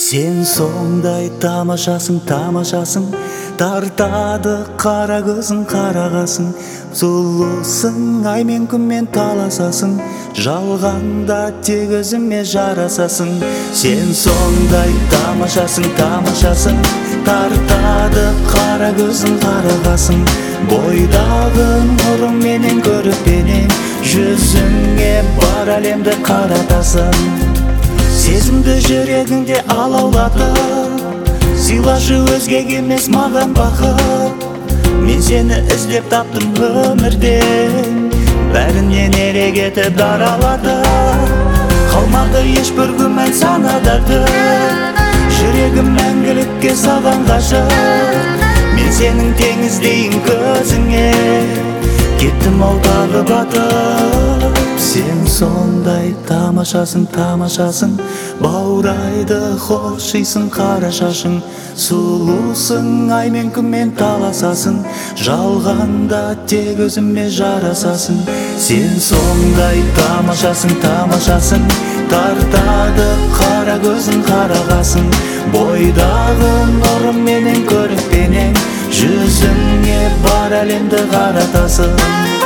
Сен сондай тамашасың, тамашасың, тартады қара көзің, қарағасың. Сұлусың, ай мен күнмен таласасың, жалғанда тек өзіме жарасасың. Сен сондай тамашасың, тамашасың, тартады қара көзің, қарағасың. Бойдағы нұрың менен көріп пенен, жүзіңе бар әлемді қаратасың. Сезімді жүрегіңде алаулатып, сыйлашы өзгеге емес маған бақыт. Мен сені іздеп таптым өмірден, бәрінен ерек етіп дараладым. Қалмады ешбір күмән санадарды, жүрегім мәңгілікке саған ғашық. Мен сенің теңіздейін көзіңе, кеттім ау тағы батып. Сен сондай тамашасың, тамашасың, баурайды қошисың қара шашың. Сұлусың, ай мен күнмен таласасың, жалғанда тек өзіме жарасасың. Сен сондай тамашасың, тамашасың, тартады қара көзің, қарағасың. Бойдағы нұрың менен көріп пенен, жүзіңе бар әлемді қаратасың.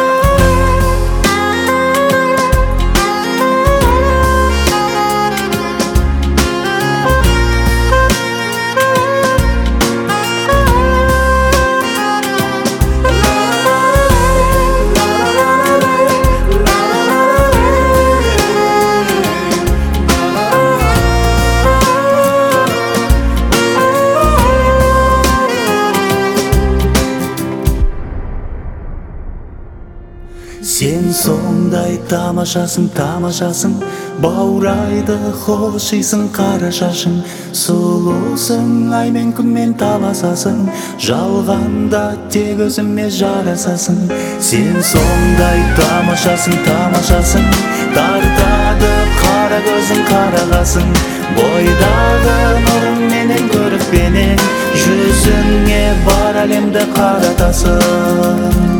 Сен сондай тамашасың, тамашасың, баурайды қошисың қара шашың. Сұлусың, ай мен күнмен таласасың, жалғанда тек өзіме жарасасың. Сен сондай тамашасың, тамашасың, тартады қара көзің, қарағасың. Бойдағы нұрың менен көріп пенен, жүзіңе бар әлемді қаратасың.